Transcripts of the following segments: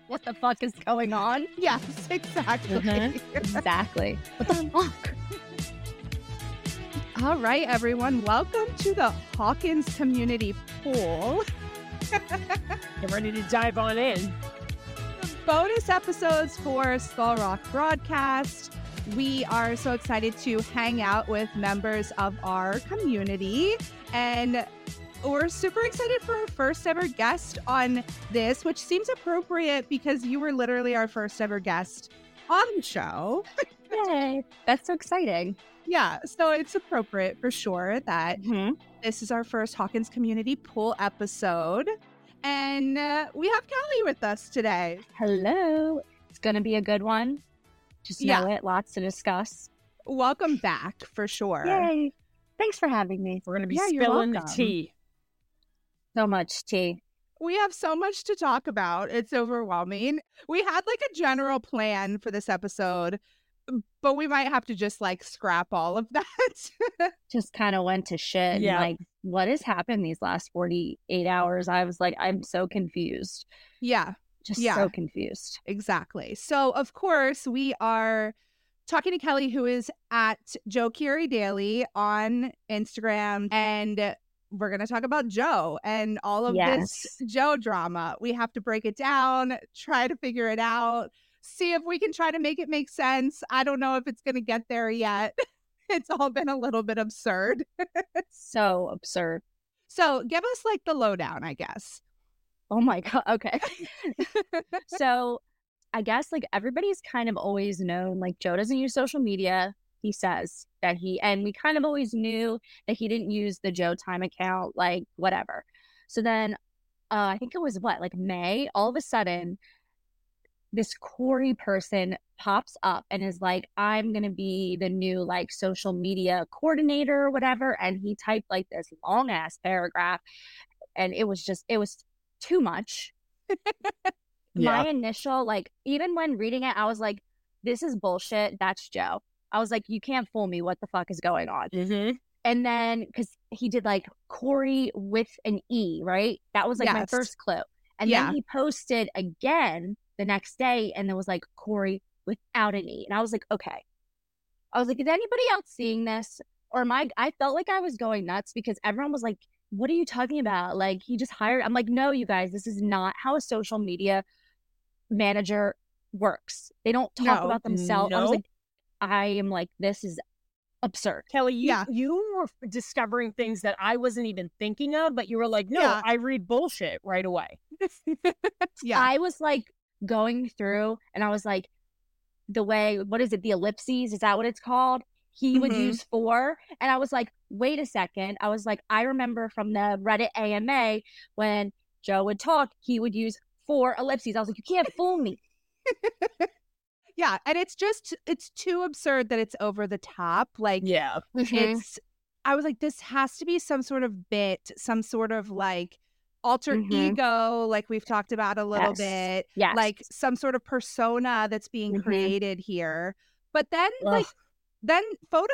what the fuck is going on? Yes, exactly. Exactly. What the fuck? All right, everyone. Welcome to the Hawkins Community Pool. Get ready to dive on in. Bonus episodes for Skull Rock Broadcast. We are so excited to hang out with members of our community, and we're super excited for our first ever guest on this, which seems appropriate because you were literally our first ever guest on the show. Yay. That's so exciting. Yeah, so it's appropriate for sure that this is our first Hawkins Community Pool episode. And we have Kelly with us today. Hello. It's going to be a good one. Just know it. Lots to discuss. Welcome back for sure. Yay. Thanks for having me. We're going to be you're spilling the welcome. tea. So much tea. We have so much to talk about. It's overwhelming. We had like a general plan for this episode, but we might have to just like scrap all of that. Just kind of went to shit. Yeah. And like, what has happened these last 48 hours? I was like, I'm so confused. Yeah, Just Yeah. so confused. exactly. So, of course, we are talking to Kelly, who is at Joe Curie Daily on Instagram. And we're going to talk about Joe and all of this Joe drama. We have to break it down, try to figure it out, see if we can try to make it make sense. I don't know if it's going to get there yet. It's all been a little bit absurd. So absurd. So give us like the lowdown, I guess. Oh my God. Okay. So I guess like everybody's kind of always known, like Joe doesn't use social media. He says that and we kind of always knew that he didn't use the Joe Time account, like whatever. So then I think it was like May, all of a sudden, this Corey person pops up and is like, I'm going to be the new like social media coordinator or whatever. And he typed like this long ass paragraph and it was too much. My initial, like, even when reading it, I was like, this is bullshit. That's Joe. I was like, you can't fool me. What the fuck is going on? Mm-hmm. And then, because he did like Corey with an E, right? That was like my Yes. first clue. And Yeah. then he posted again the next day and there was like Corey without an E. And I was like, okay. I was like, is anybody else seeing this? Or I felt like I was going nuts because everyone was like, what are you talking about? Like, he just hired. I'm like, no, you guys, this is not how a social media manager works. They don't talk No. about themselves. I was Nope. like, I am like, this is absurd. Kelly, Yeah. you were discovering things that I wasn't even thinking of, but you were like, no, Yeah. I read bullshit right away. Yeah. I was like going through and I was like, the way, what is it? The ellipses? Is that what it's called? He would Mhm. use 4. And I was like, wait a second. I was like, I remember from the Reddit AMA when Joe would talk, he would use 4 ellipses. I was like, you can't fool me. Yeah, and it's too absurd that it's over the top. Like, Yeah. I was like, this has to be some sort of bit, some sort of like alter Mhm. ego, like we've talked about a little Yes. bit, Yes. like some sort of persona that's being Mhm. created here. But then, Ugh. then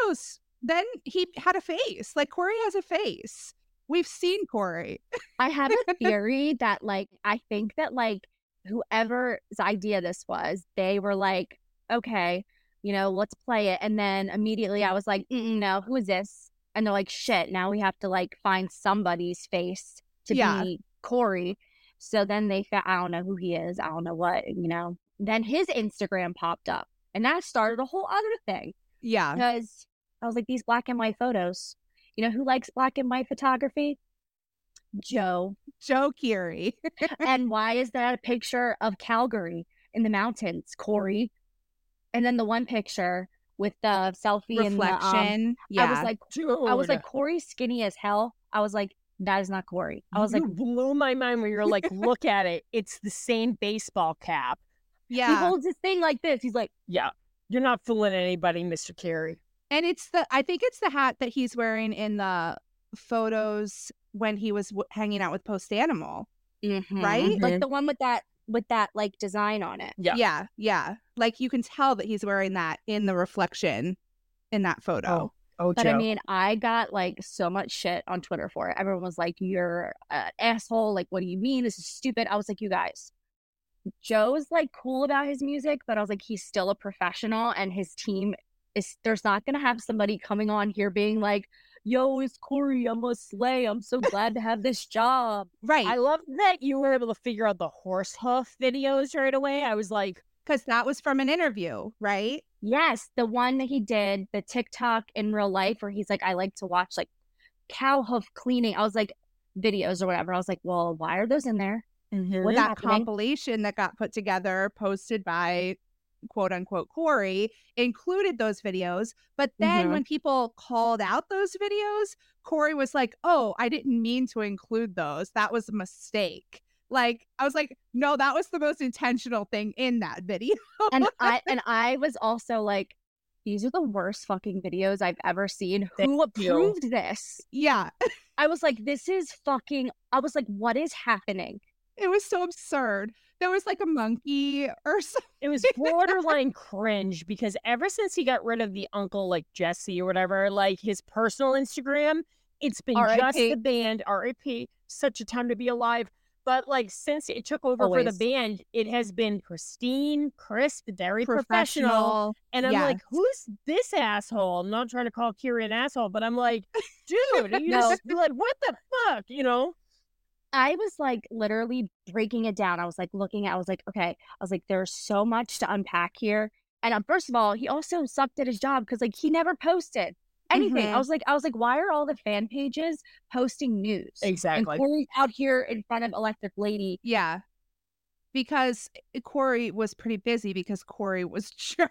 he had a face. Like, Corey has a face. We've seen Corey. I have a theory that like, I think that like whoever's idea this was, they were like, okay, let's play it. And then immediately I was like, no, who is this? And they're like, shit, now we have to like find somebody's face to Yeah. be Corey. So then they found, I don't know who he is. I don't know what, Then his Instagram popped up and that started a whole other thing Yeah. because I was like, these black and white photos. You know who likes black and white photography? Joe. Joe Curie. And why is that a picture of Calgary in the mountains, Corey? And then the one picture with the selfie and the, Reflection. Yeah. I was like, Corey's skinny as hell. I was like, that is not Corey. I was you like, blew my mind when you're like, look at it. It's the same baseball cap. he yeah. holds his thing like this. He's like, Yeah. You're not fooling anybody, Mr. Carey. And I think it's the hat that he's wearing in the photos when he was hanging out with Post Animal, right? like the one with that like design on it. Yeah. Yeah. Like, you can tell that he's wearing that in the reflection in that photo. Oh, But Joe. I mean, I got like so much shit on Twitter for it. Everyone was like, you're an asshole. Like, what do you mean? This is stupid. I was like, you guys, Joe's like cool about his music, but I was like, he's still a professional, and his team is, there's not gonna have somebody coming on here being like, yo, it's Corey, I'm a slay, I'm so glad to have this job. Right. I love that you were able to figure out the horse hoof videos right away. I was like, Because that was from an interview, right? Yes, the one that he did, the TikTok in real life where he's like, I like to watch like cow hoof cleaning. I was like, videos or whatever. I was like, well, why are those in there? What's That happening? compilation that got put together, posted by quote unquote Corey, included those videos. But then when people called out those videos, Corey was like, oh, I didn't mean to include those. That was a mistake. Like, I was like, no, that was the most intentional thing in that video. And I was also like, these are the worst fucking videos I've ever seen. Who approved this? Yeah. I was like, this is fucking, I was like, what is happening? It was so absurd. There was like a monkey or something. it was borderline cringe because ever since he got rid of the uncle, like Jesse or whatever, like his personal Instagram, it's been just R.I.P. the band, RIP, such a time to be alive. But like since it took over for the Always. band, it has been pristine, crisp, very professional. And I'm Yes. like, who's this asshole? I'm not trying to call Kiri an asshole, but I'm like, dude, you No. just like, what the fuck, you know? I was like literally breaking it down. I was like looking at, I was like, okay. I was like, there's so much to unpack here. And first of all, he also sucked at his job because like he never posted anything. Mhm. I was like, why are all the fan pages posting news? Exactly. And Corey's out here in front of Electric Lady. Yeah. Because Corey was pretty busy because Corey was Joe.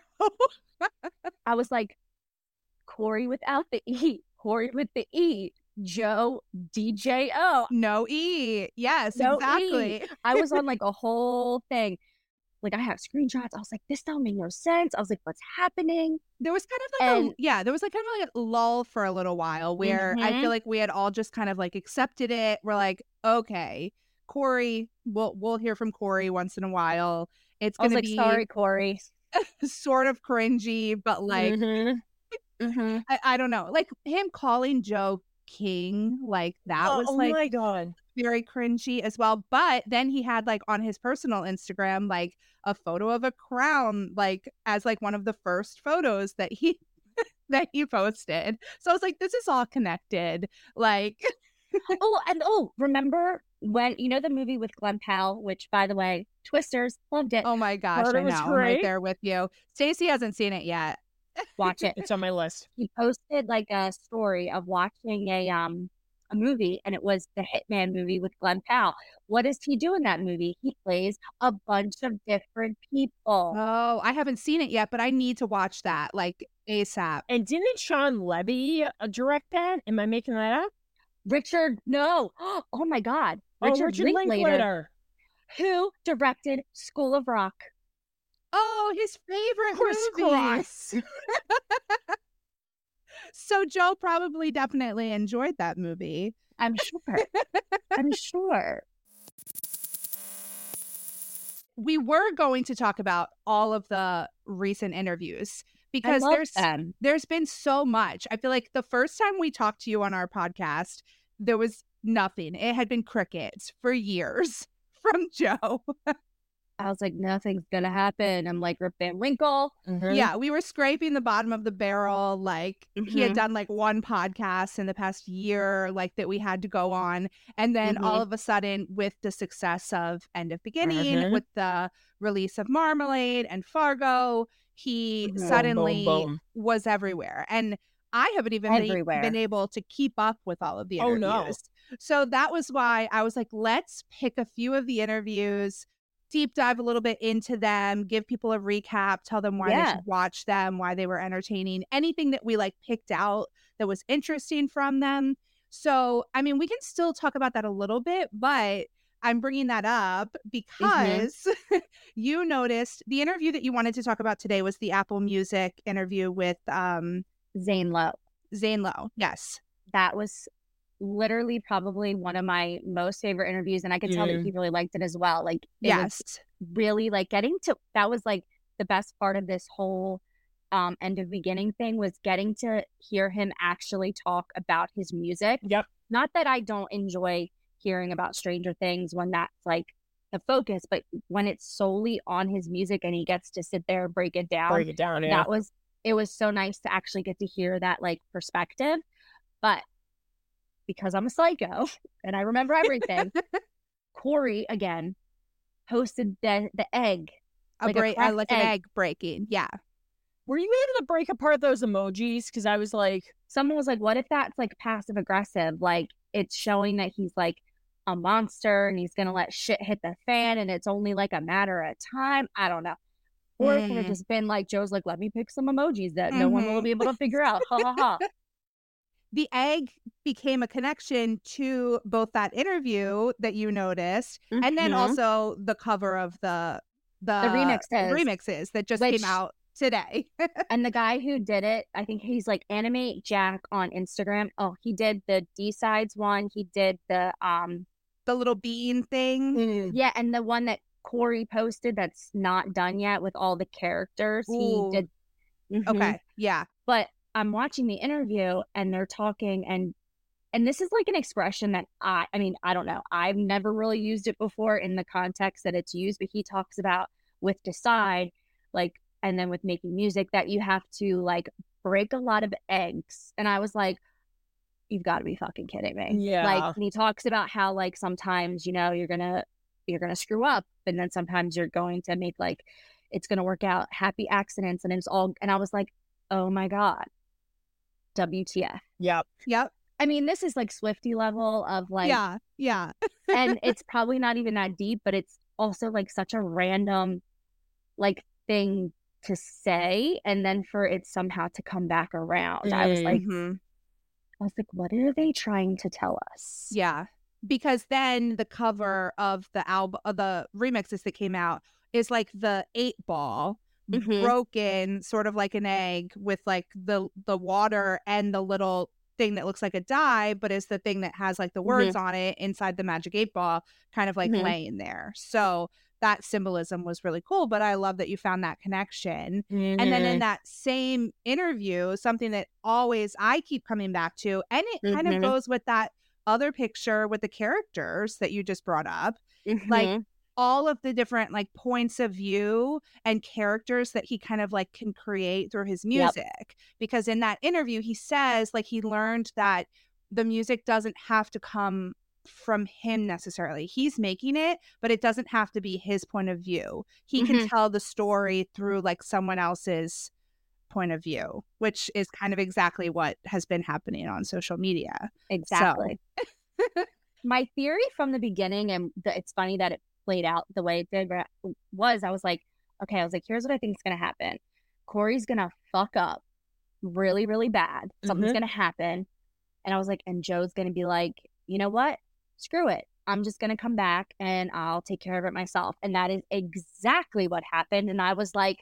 I was like, Corey without the E, Corey with the E, Joe DJO. No E. Yes, No E. exactly. I was on like a whole thing. Like I have screenshots. I was like, this don't make no sense. I was like, what's happening? There was kind of like And- there was like kind of like a lull for a little while where I Mhm. feel like we had all just kind of like accepted it. We're like, okay, Corey, we'll hear from Corey once in a while. It's I was gonna like, be sorry, Corey. sort of cringy, but like Mhm. Mhm. I don't know. Like him calling Joe King, like that was oh like my God. very cringy as well. But then he had like on his personal Instagram like a photo of a crown, like as like one of the first photos that he that he posted. So I was like, this is all connected. Like Remember when, you know, the movie with Glenn Powell, which by the way, Twisters, loved it. oh my gosh, Heard it I was know. I'm right great. there with you. Stacey hasn't seen it yet. Watch it. It's on my list. He posted like a story of watching a movie, and it was the Hitman movie with Glenn Powell. What does he do in that movie? He plays a bunch of different people. Oh, I haven't seen it yet, but I need to watch that like ASAP. And didn't Sean Levy direct that? Am I making that up? Richard, no. Oh my God. Richard Linklater, Linklater. who directed School of Rock. Oh, his favorite Crisscross. movie. So Joe probably definitely enjoyed that movie. I'm sure. I'm sure. We were going to talk about all of the recent interviews because I love them. there's been so much. I feel like the first time we talked to you on our podcast, there was nothing. It had been crickets for years from Joe. I was like, nothing's gonna happen. I'm like Rip Van Winkle. Mhm. Yeah, we were scraping the bottom of the barrel. Like he had Mhm. done like one podcast in the past year, like that we had to go on. And then all of a sudden, with the success of End of Beginning, Mhm. with the release of Marmalade and Fargo, he Mhm. suddenly Boom, boom, boom. was everywhere. And I haven't even Everywhere. been able to keep up with all of the Oh, interviews. no. So that was why I was like, let's pick a few of the interviews, deep dive a little bit into them, give people a recap, tell them why they Yeah. should watch them, why they were entertaining, anything that we like picked out that was interesting from them. So, I mean, we can still talk about that a little bit, but I'm bringing that up because you noticed the interview that you wanted to talk about today was the Apple Music interview with Zane Lowe. Zane Lowe. Yes. That was literally probably one of my most favorite interviews, and I could tell that he really liked it as well. Like, it was Yes. really like getting to, that was like the best part of this whole End of Beginning thing, was getting to hear him actually talk about his music. Yep. Not that I don't enjoy hearing about Stranger Things when that's like the focus, but when it's solely on his music and he gets to sit there and break it down, Yeah. it was so nice to actually get to hear that like perspective. But because I'm a psycho and I remember everything, Corey again posted the egg. Like an egg breaking. Yeah. Were you able to break apart those emojis? Because I was like, someone was like, what if that's like passive aggressive? Like it's showing that he's like a monster and he's gonna let shit hit the fan and it's only like a matter of time. I don't know. Or it could have just been like, Joe's like, let me pick some emojis that no one will be able to figure out. Ha ha ha. The egg became a connection to both that interview that you noticed and then also the cover of the remixes that just came out today. And the guy who did it, I think he's like Animate Jack on Instagram. Oh, he did the D-Sides one. He did the little bean thing. Yeah, and the one that Corey posted that's not done yet with all the characters. Ooh. He did. Okay, yeah. But I'm watching the interview and they're talking and this is like an expression that I mean, I don't know. I've never really used it before in the context that it's used, but he talks about with Decide, like, and then with making music that you have to like break a lot of eggs. And I was like, you've got to be fucking kidding me. Yeah. Like, and he talks about how like sometimes, you know, you're gonna screw up and then sometimes you're going to make like it's gonna work out, happy accidents, and it's all, and I was like, oh my God. WTF. Yep. I mean, this is like Swiftie level of like, yeah. And it's probably not even that deep, but it's also like such a random like thing to say, and then for it somehow to come back around. I was like, what are they trying to tell us? Yeah, because then the cover of the album, the remixes that came out, is like the 8-ball. Broken, sort of like an egg with like the water and the little thing that looks like a die, but is the thing that has like the words on it inside the magic 8-ball kind of like laying there. So that symbolism was really cool, but I love that you found that connection. And then in that same interview, something that always I keep coming back to, and it kind of goes with that other picture with the characters that you just brought up, like all of the different like points of view and characters that he kind of like can create through his music. Because in that interview, he says like he learned that the music doesn't have to come from him necessarily. He's making it, but it doesn't have to be his point of view. He can tell the story through like someone else's point of view, which is kind of exactly what has been happening on social media. Exactly. So. My theory from the beginning, and it's funny that it played out the way it did, was I was like, here's what I think is going to happen. Corey's going to fuck up really, really bad. Something's going to happen. And I was like, and Joe's going to be like, you know what? Screw it. I'm just going to come back and I'll take care of it myself. And that is exactly what happened. And I was like,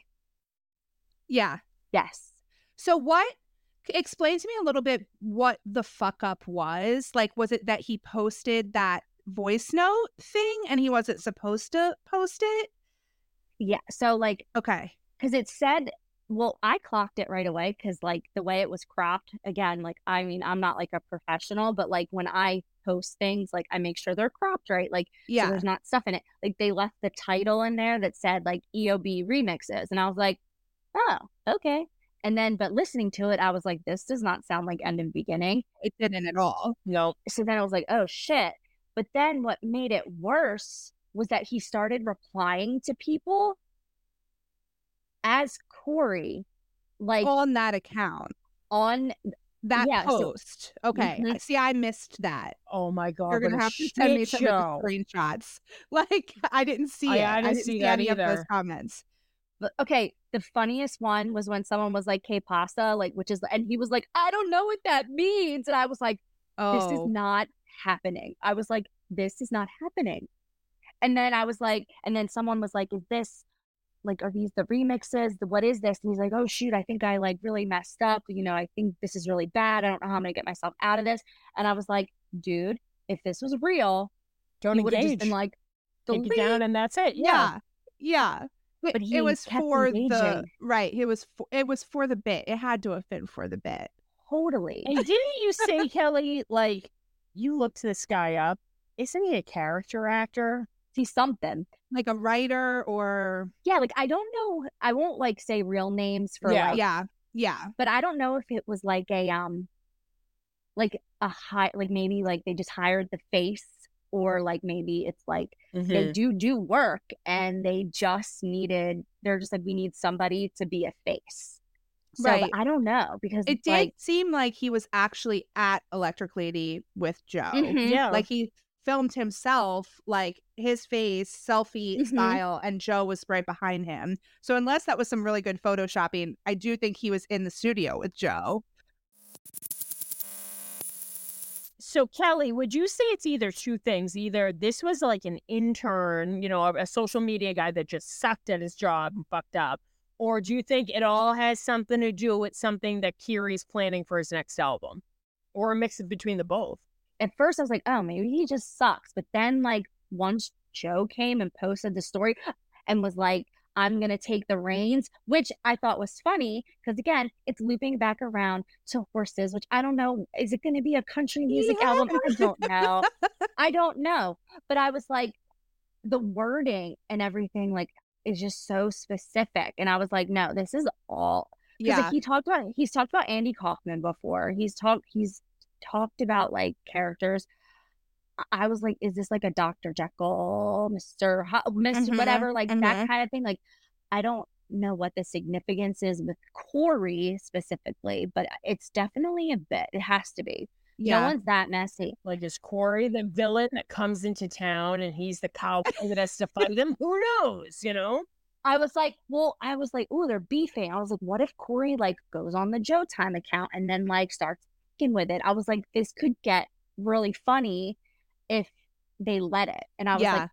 yeah. Yes. So explain to me a little bit what the fuck up was. Like, was it that he posted that voice note thing and he wasn't supposed to post it? Yeah. So like, okay. Because it said, well, I clocked it right away because like the way it was cropped, again, like, I mean, I'm not like a professional, but like when I post things, like I make sure they're cropped right. Like, so there's not stuff in it. Like they left the title in there that said like EOB remixes. And I was like, oh, okay. And then, but listening to it, I was like, this does not sound like end and beginning. It didn't at all. No. So then I was like, oh shit. But then what made it worse was that he started replying to people as Corey, like on that account, on that post. So, okay, see, I missed that. Oh my God, you're gonna have to send me some of the screenshots. Like I didn't see it. I didn't see that any either. Of those comments. But, okay, the funniest one was when someone was like "K pasta," like which is, and he was like, I don't know what that means, and I was like, this is not happening. I was like, this is not happening. And then I was like, and then someone was like, is this like, are these the remixes? What is this? And he's like, oh shoot, I think I like really messed up. You know, I think this is really bad. I don't know how I'm gonna get myself out of this. And I was like, dude, if this was real, don't would have just been like, take it down and that's it. Yeah. But it was for engaging. It was for the bit. It had to have been for the bit. Totally. And didn't you say, Kelly, like, you looked this guy up? Isn't he a character actor? He's something. Like a writer or... Yeah, like, I don't know. I won't, like, say real names for, like... Yeah. But I don't know if it was, like, like, a high... Like, maybe, like, they just hired the face, or, like, maybe it's, like, they do work, and they just needed... They're just like, we need somebody to be a face. So, Right. I don't know, because it did like, seem like he was actually at Electric Lady with Joe. Yeah. Like, he filmed himself, like, his face, selfie style, and Joe was right behind him. So unless that was some really good photoshopping, I do think he was in the studio with Joe. So, Kelly, would you say it's either two things? Either this was like an intern, you know, a social media guy that just sucked at his job and fucked up, or do you think it all has something to do with something that Kiri's planning for his next album, or a mix of between the both? At first I was like, oh, maybe he just sucks. But then, like, once Joe came and posted the story and was like, I'm going to take the reins, which I thought was funny because, again, it's looping back around to Horses, which I don't know. Is it going to be a country music album? I don't know. I don't know. But I was like, the wording and everything, like, is just so specific. And I was like, no, this is all. Because like, he's talked about Andy Kaufman before. He's talked about, like, characters. I was like, is this like a Dr. Jekyll, Mr. whatever, like that kind of thing? Like, I don't know what the significance is with Corey specifically, but it's definitely a bit. It has to be. No one's that messy. Like, is Corey the villain that comes into town and he's the cowboy that has to fight him? Who knows, you know? I was like, ooh, they're beefing. I was like, what if Corey, like, goes on the Joe Time account and then, like, starts fucking with it? I was like, this could get really funny if they let it. And I was like,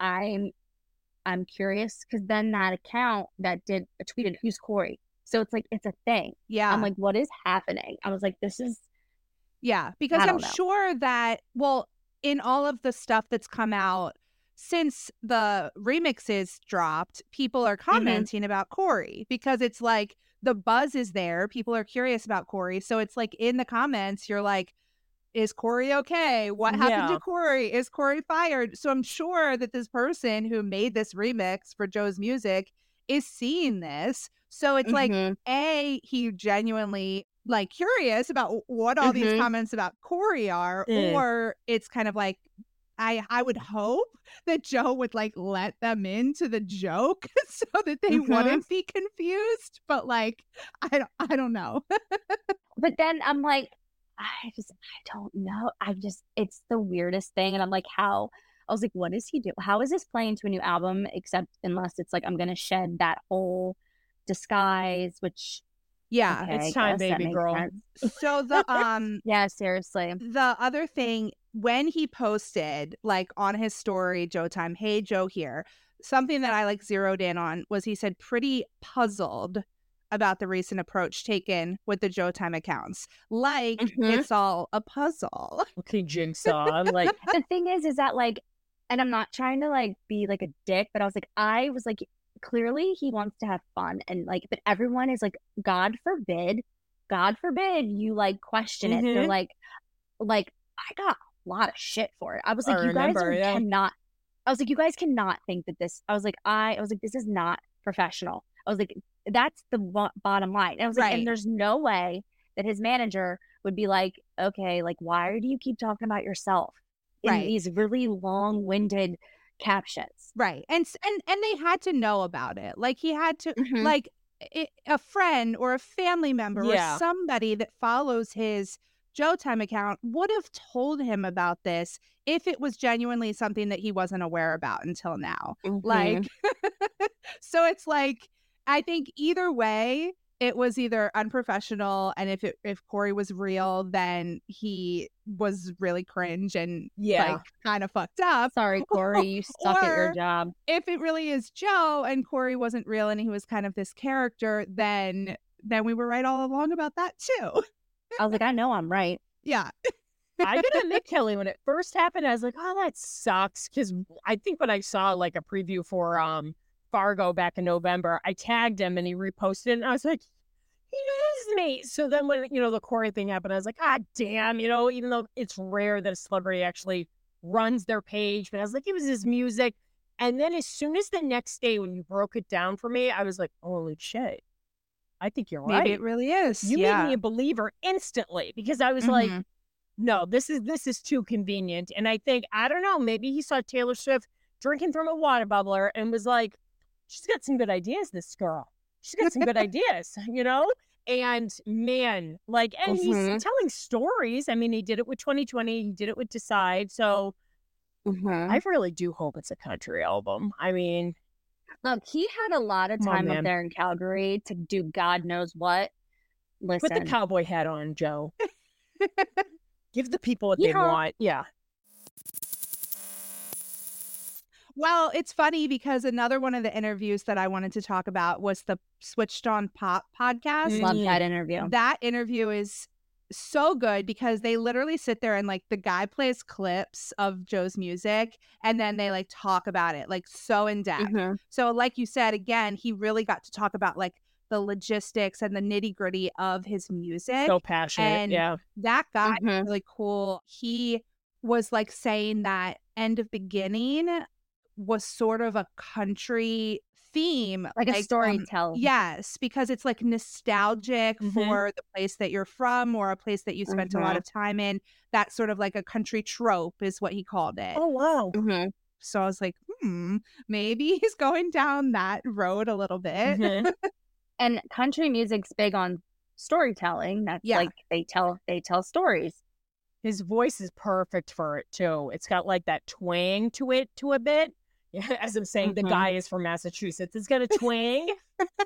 I'm curious, because then that account that tweeted, who's Corey? So it's like, it's a thing. Yeah. I'm like, what is happening? I was like, this is... Yeah, because I'm sure that, well, in all of the stuff that's come out since the remixes dropped, people are commenting about Corey, because it's like the buzz is there. People are curious about Corey. So it's like in the comments, you're like, is Corey okay? What happened to Corey? Is Corey fired? So I'm sure that this person who made this remix for Joe's music is seeing this. So it's like, A, he genuinely, like, curious about what all these comments about Corey are, or it's kind of like, I would hope that Joe would, like, let them into the joke so that they wouldn't be confused. But, like, I don't know. But then I'm like, I don't know. It's the weirdest thing. And I'm like, I was like, what does he do? How is this playing to a new album? Except unless it's like, I'm going to shed that whole disguise, which... Yeah, okay, it's time, baby girl. So the yeah, seriously. The other thing, when he posted, like, on his story, Joe Time, hey, Joe here, something that I, like, zeroed in on was he said pretty puzzled about the recent approach taken with the Joe Time accounts. Like, it's all a puzzle. Okay, Jigsaw. Like, the thing is that, like, and I'm not trying to, like, be like a dick, but I was like, clearly he wants to have fun, and, like, but everyone is like, God forbid you, like, question it. They're like I got a lot of shit for it. I was like, you guys cannot think that this. I was like, this is not professional. I was like, that's the bottom line. And I was like, and there's no way that his manager would be like, okay, like, why do you keep talking about yourself in these really long-winded captions? Right. And they had to know about it. Like, he had to, like, a friend or a family member or somebody that follows his Joe Time account would have told him about this if it was genuinely something that he wasn't aware about until now. Like, so it's like, I think either way, it was either unprofessional, and if Corey was real, then he was really cringe and like kind of fucked up. Sorry, Corey, you suck at your job. If it really is Joe and Corey wasn't real and he was kind of this character, then we were right all along about that too. I was like, I know I'm right. Yeah. I gotta admit, Kelly, when it first happened, I was like, oh, that sucks. Because I think when I saw, like, a preview for Fargo back in November, I tagged him and he reposted it, and I was like, he knows me. So then when, you know, the Corey thing happened, I was like, ah, damn, you know, even though it's rare that a celebrity actually runs their page, but I was like, it was his music. And then as soon as the next day when you broke it down for me, I was like, holy shit, I think you're right. Maybe it really is. You made me a believer instantly, because I was like, no, this is too convenient. And I think, I don't know, maybe he saw Taylor Swift drinking from a water bubbler and was like, she's got some good ideas, this girl. She's got some good ideas, you know? And man, like, and he's telling stories. I mean, he did it with 2020. He did it with Decide. So I really do hope it's a country album. I mean, look, he had a lot of time up there in Calgary to do God knows what. Listen. Put the cowboy hat on, Joe. Give the people what they want. Yeah. Well, it's funny because another one of the interviews that I wanted to talk about was the Switched on Pop podcast. Love that interview. That interview is so good because they literally sit there and like the guy plays clips of Joe's music and then they like talk about it like so in depth. So like you said, again, he really got to talk about like the logistics and the nitty gritty of his music. So passionate. And yeah. That guy is really cool. He was like saying that End of Beginning was sort of a country theme, like a storytelling. Yes, because it's like nostalgic for the place that you're from or a place that you spent a lot of time in. That sort of like a country trope is what he called it. Oh, wow. So I was like, maybe he's going down that road a little bit. And country music's big on storytelling. That's like they tell stories. His voice is perfect for it too. It's got like that twang to it a bit. As I'm saying, the guy is from Massachusetts. It's got a twang.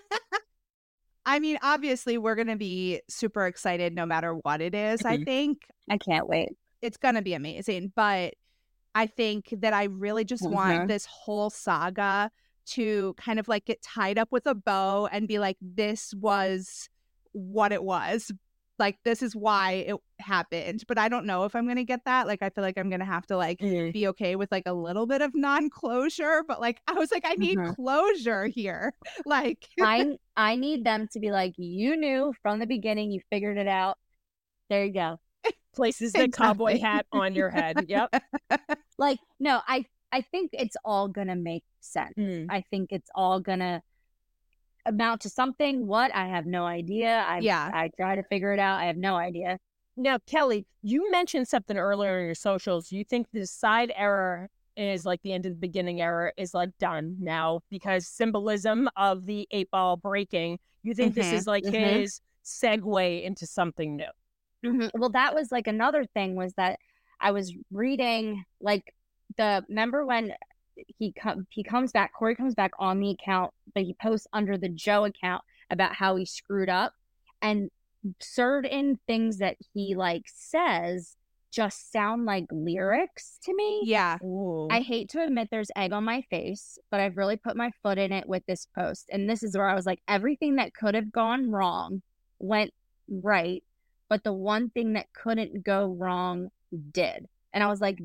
I mean, obviously, we're going to be super excited no matter what it is, I think. I can't wait. It's going to be amazing. But I think that I really just want this whole saga to kind of like get tied up with a bow and be like, this was what it was. Like, this is why it happened. But I don't know if I'm going to get that. Like, I feel like I'm going to have to, like, be okay with, like, a little bit of non-closure. But, like, I was like, I need closure here. Like, I need them to be like, you knew from the beginning. You figured it out. There you go. Places the cowboy hat on your head. Yep. Like, no, I think it's all going to make sense. I think it's all going to amount to something. What? I have no idea. I try to figure it out. I have no idea. Now, Kelly, you mentioned something earlier in your socials. You think the Decide era is like the End of the Beginning era is like done now because symbolism of the 8-ball breaking. You think this is like his segue into something new? Well, that was like another thing was that I was reading like remember when he comes back, Corey comes back on the account, but he posts under the Joe account about how he screwed up, and certain things that he like says just sound like lyrics to me. Yeah. Ooh. I hate to admit there's egg on my face, but I've really put my foot in it with this post. And this is where I was like, everything that could have gone wrong went right, but the one thing that couldn't go wrong did. And I was like,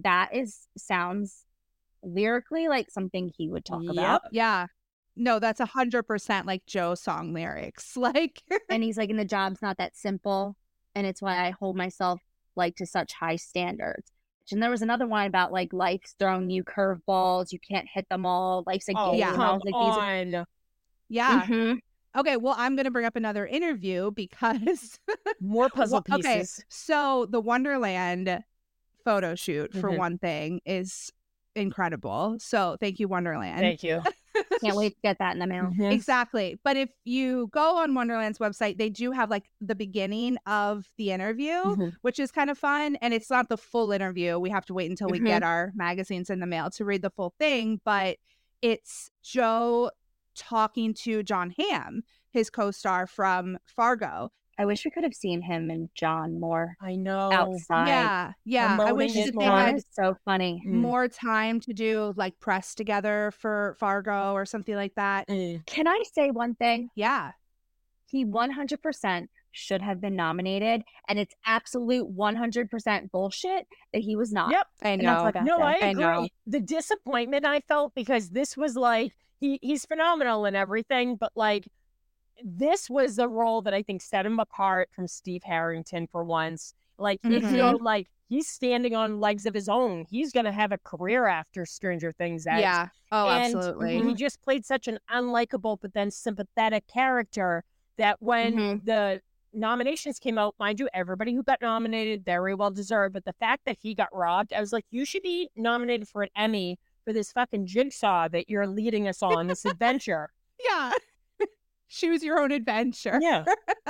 sounds lyrically like something he would talk about. Yeah. No, that's 100% like Joe song lyrics. Like, and he's like, and the job's not that simple. And it's why I hold myself like to such high standards. And there was another one about like life's throwing you curveballs. You can't hit them all. Life's a game. Yeah. I was like, these are... Yeah. Okay, well, I'm going to bring up another interview because... More puzzle pieces. Okay, so the Wonderland photo shoot, for one thing, is incredible. So thank you, Wonderland. Thank you. Can't wait to get that in the mail. Exactly. But if you go on Wonderland's website, they do have like the beginning of the interview, which is kind of fun. And it's not the full interview. We have to wait until we get our magazines in the mail to read the full thing. But it's Joe talking to Jon Hamm, his co-star from Fargo. I wish we could have seen him and John more. I know. Outside. Yeah. I wish that they had so funny. more time to do like press together for Fargo or something like that. Can I say one thing? Yeah. He 100% should have been nominated, and it's absolute 100% bullshit that he was not. Yep. I know. I agree. The disappointment I felt, because this was like, he's phenomenal and everything, but like, this was a role that I think set him apart from Steve Harrington for once. Like, it felt like he's standing on legs of his own. He's going to have a career after Stranger Things ends. Yeah. Oh, And absolutely. he just played such an unlikable but then sympathetic character that when the nominations came out, mind you, everybody who got nominated, very well deserved. But the fact that he got robbed, I was like, you should be nominated for an Emmy for this fucking jigsaw that you're leading us on, this adventure. Yeah. Choose your own adventure. Yeah.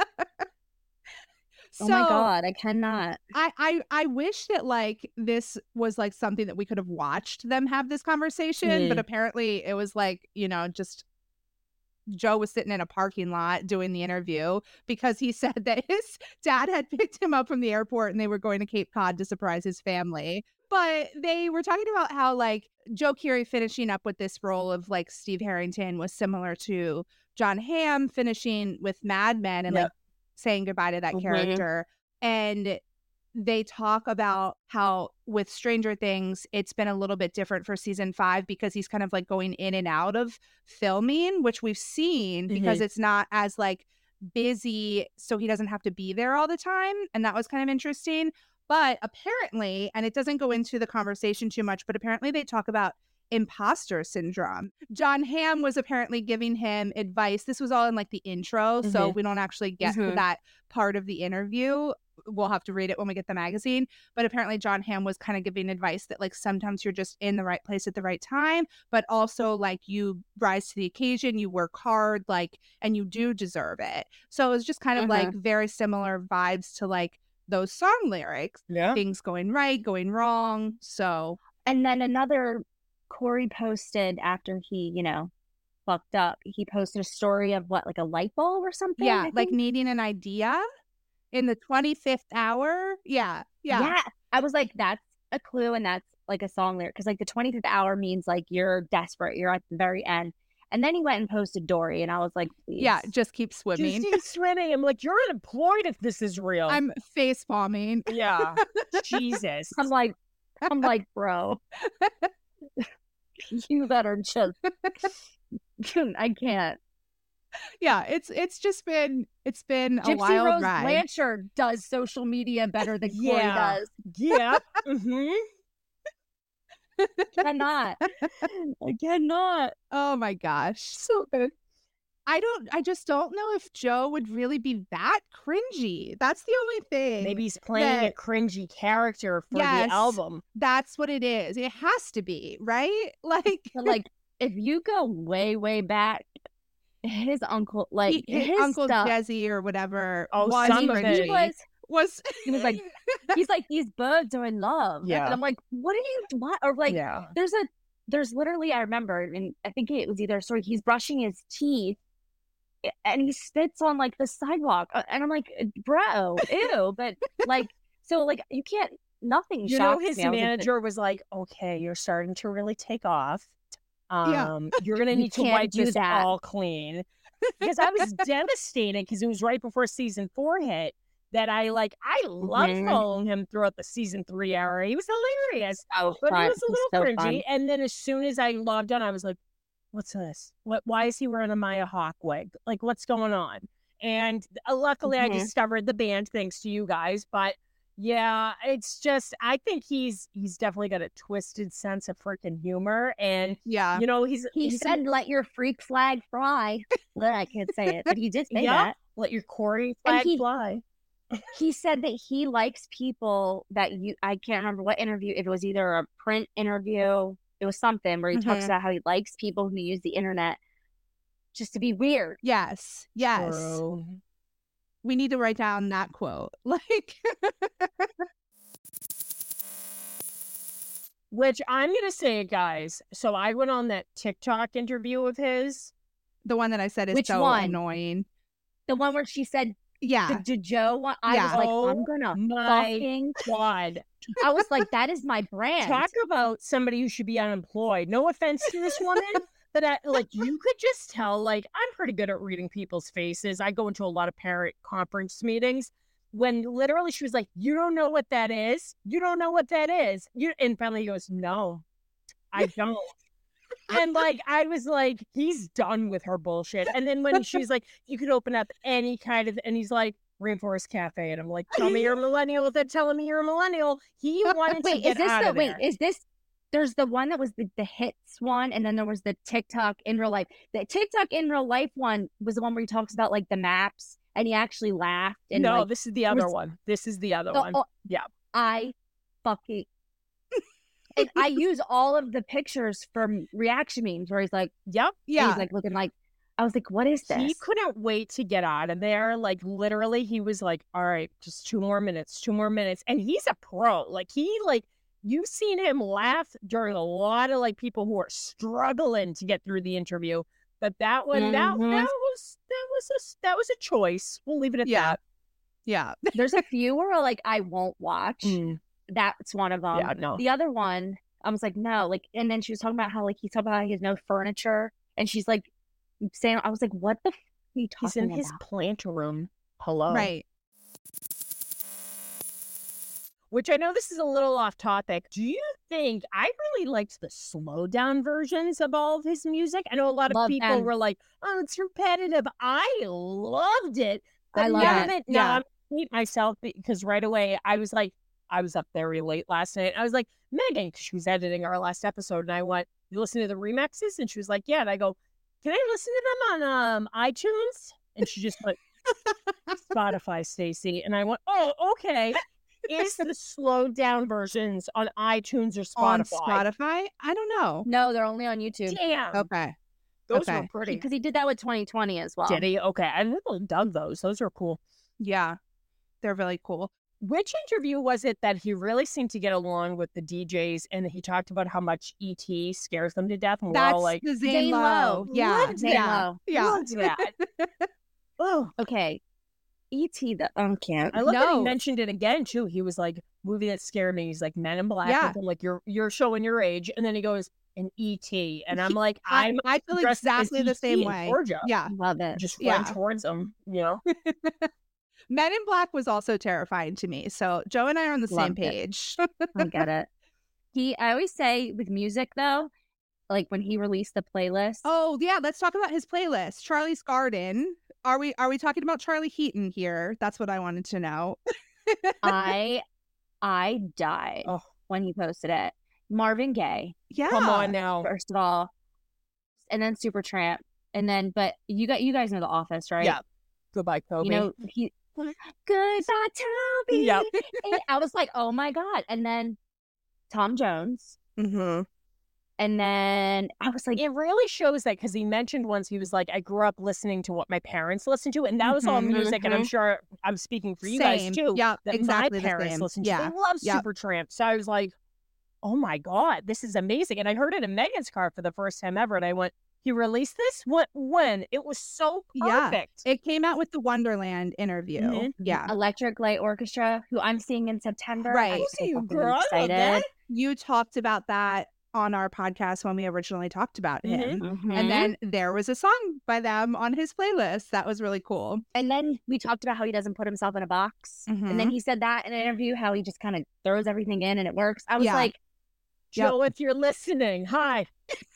Oh my God, I cannot. I wish that like this was like something that we could have watched them have this conversation, but apparently it was like, you know, just Joe was sitting in a parking lot doing the interview because he said that his dad had picked him up from the airport and they were going to Cape Cod to surprise his family. But they were talking about how like Joe Keery finishing up with this role of like Steve Harrington was similar to John Hamm finishing with Mad Men and like saying goodbye to that character. And they talk about how with Stranger Things, it's been a little bit different for season 5 because he's kind of like going in and out of filming, which we've seen because it's not as like busy. So he doesn't have to be there all the time. And that was kind of interesting. But apparently, and it doesn't go into the conversation too much, but apparently they talk about imposter syndrome. John Hamm was apparently giving him advice. This was all in like the intro, so we don't actually get to that part of the interview. We'll have to read it when we get the magazine. But apparently John Hamm was kind of giving advice that like sometimes you're just in the right place at the right time, but also like you rise to the occasion, you work hard, like, and you do deserve it. So it was just kind of like very similar vibes to like those song lyrics. Yeah. Things going right, going wrong. So. And then another Corey posted after he, you know, fucked up. He posted a story of what, like a light bulb or something? Yeah, like needing an idea in the 25th hour. Yeah. I was like, that's a clue and that's like a song lyric. Because like the 25th hour means like you're desperate. You're at the very end. And then he went and posted Dory and I was like, please. Yeah, just keep swimming. Just keep swimming. I'm like, you're unemployed if this is real. I'm face palming. Yeah. Jesus. I'm like, bro. You better just I can't. Yeah, it's been a Gypsy wild Rose ride. Blanchard does social media better than Corey does. Yeah. I cannot. Oh my gosh. So good. I just don't know if Joe would really be that cringy. That's the only thing. Maybe he's playing a cringy character for the album. That's what it is. It has to be, right? Like if you go way, way back, his uncle, like his Uncle stuff, Jesse or whatever. Oh, was son of cringy. He was like, he's like, these birds are in love. Yeah. And I'm like, what are you, what? Or like, there's literally, I remember, and I think it was either, sorry, he's brushing his teeth and he spits on like the sidewalk. And I'm like, bro, ew. But like, so like, you can't, nothing You shocks know, his me. manager was like, okay, you're starting to really take off. You're going to need to can't wipe do this that. all clean. Because I was devastated because it was right before season 4 hit that I loved following him throughout the season 3 era. He was hilarious. Oh, but fun. he was a little So cringy. fun. And then as soon as I logged on, I was like, what's this? Why is he wearing a Maya Hawke wig? Like, what's going on? And luckily I discovered the band thanks to you guys. But yeah, it's just, I think he's definitely got a twisted sense of freaking humor. And, Yeah. you know, He said, let your freak flag fly. Well, I can't say it, but he did say yeah, that. let your Corey And flag fly. He said that he likes people that I can't remember what interview, if it was either a print interview, it was something where he talks about how he likes people who use the internet just to be weird. Yes. True. We need to write down that quote. Like, which I'm going to say, guys, so I went on that TikTok interview of his. the one that I said is Which so one? annoying. The one where she said, Yeah. did Joe want, I Yeah. was like, Oh I'm gonna my fucking, God. I was like, that is my brand. Talk about somebody who should be unemployed. No offense to this woman, but you could just tell, like, I'm pretty good at reading people's faces. I go into a lot of parent conference meetings when literally she was like, you don't know what that is? You don't know what that is? And finally he goes, no, I don't. And like, I was like, he's done with her bullshit. And then when she's like, you could open up any kind of, and he's like, Rainforest Cafe, and I'm like, tell me you're a millennial without telling me you're a millennial. He wanted to get out of there. Is this, there's the one that was the hits one, and then there was the TikTok in real life. The TikTok in real life one was the one where he talks about like the maps, and he actually laughed. And no, like, this is the other one. This is the other one. Yeah. I fucking... and I use all of the pictures from reaction memes where he's like, yep. Yeah. he's like looking like, I was like, what is this? He couldn't wait to get out of there. Like, literally, he was like, all right, just 2 more minutes. And he's a pro. Like, you've seen him laugh during a lot of like people who are struggling to get through the interview. But that one, that was a choice. We'll leave it at that. Yeah. There's a few where like I won't watch. That's one of them. Yeah, no. The other one, I was like, no, like, and then she was talking about how like he talked about how he has no furniture, and she's like saying, I was like, what the f are you talking He's in about? his plant room. Hello. Right. Which I know this is a little off topic. Do you think, I really liked the slow down versions of all of his music? I know a lot of people were like, oh, it's repetitive. I loved it. I love it. Now I'm hate myself because right away I was up very late last night. I was like, Megan, because she was editing our last episode, and I went, you listen to the remixes? And she was like, yeah. And I go, can I listen to them on iTunes? And she just went, Spotify, Stacey. And I went, oh, okay. Is the slowed down versions on iTunes or Spotify? On Spotify? I don't know. No, they're only on YouTube. Damn. Okay. Those were pretty. Because he did that with 2020 as well. Did he? Okay. I really dug those. Those are cool. Yeah. They're really cool. Which interview was it that he really seemed to get along with the DJs, and he talked about how much ET scares them to death? And we're all like, the Zane Lowe. Yeah. Loved Zane that. Lowe. Yeah. Loved that. Oh, Okay. E.T. the can't. I love that he No. mentioned it again too. He was like, movie that scared me. He's like, Men in Black. Yeah. I'm like, you're showing your age, and then he goes, an E.T. And I'm like, I feel dressed as exactly the E.T. same in way. Georgia. Yeah. Love it. Just Yeah. run towards him, you know. Men in Black was also terrifying to me. So Joe and I are on the same Loved it. page. I get it. I always say with music though, like when he released the playlist. Oh yeah, let's talk about his playlist. Charlie's Garden. Are we talking about Charlie Heaton here? That's what I wanted to know. I died when he posted it. Marvin Gaye, Yeah. Come on now. first of all, and then Supertramp, and then but you guys know The Office, right? Yeah. Goodbye, Kobe. You know he. Goodbye, Toby. Yep. And I was like, oh my god, and then Tom Jones, Mm-hmm. and then I was like, It really shows that because he mentioned once he was like, I grew up listening to what my parents listened to, and that was all Mhm, music. And I'm sure I'm speaking for you guys too. Yeah, That exactly my the parents same. listened to. Yeah. They love Yep. Supertramp. So I was like, oh my God, this is amazing. And I heard it in Megan's car for the first time ever. And I went, he released this? When? It was so Yeah. perfect. It came out with the Wonderland interview. Mhm. Yeah. Electric Light Orchestra, who I'm seeing in September. Right. I'm so You fucking girl, I love excited. that. You talked about that on our podcast when we originally talked about him. Mhm. And then there was a song by them on his playlist. That was really cool. And then we talked about how he doesn't put himself in a box. And then he said that in an interview, how he just kind of throws everything in and it works. I was Yeah. like, Yep. Joe, if you're listening, hi.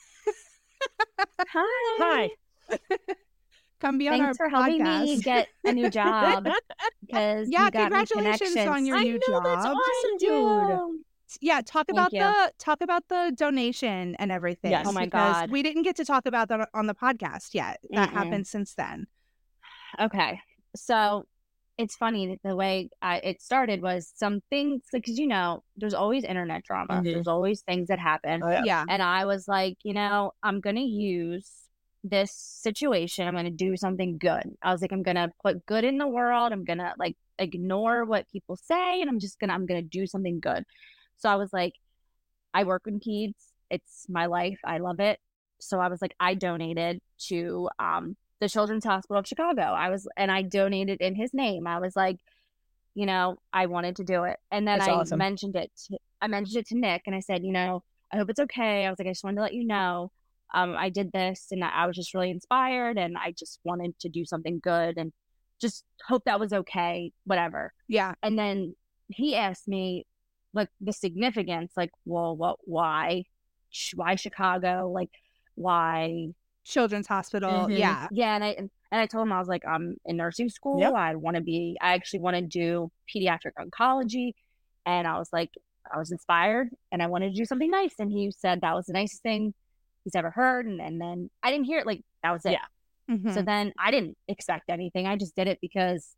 hi. Come be on Thanks our for helping podcast. me get a new job because Yeah, you got me congratulations connections. on your I new know, that's job. awesome, Thank dude. you. Yeah, talk Thank about the donation and everything. Yes. Oh my because God. we didn't get to talk about that on the podcast yet. That Mm-mm. happened since then. Okay. So it's funny that the way it started was some things, because, you know, there's always internet drama. Mhm. There's always things that happen. Oh, yeah. Yeah. And I was like, you know, I'm going to use this situation. I'm going to do something good. I was like, I'm going to put good in the world. I'm going to like ignore what people say. And I'm going to do something good. So I was like, I work with kids. It's my life. I love it. So I was like, I donated to the Children's Hospital of Chicago. I donated in his name. I was like, you know, I wanted to do it. And then That's I awesome. mentioned it to Nick, and I said, you know, I hope it's okay. I was like, I just wanted to let you know, I did this, and I was just really inspired, and I just wanted to do something good, and just hope that was okay, whatever. Yeah. And then he asked me, like, the significance, like, well, why Chicago? Like, why Children's Hospital. Mhm. Yeah. Yeah, and I told him, I was like, I'm in nursing school. Yep. I actually want to do pediatric oncology. And I was like, I was inspired and I wanted to do something nice. And he said that was the nicest thing he's ever heard. And then I didn't hear it. Like, that was it. Yeah. Mhm. So then I didn't expect anything. I just did it because,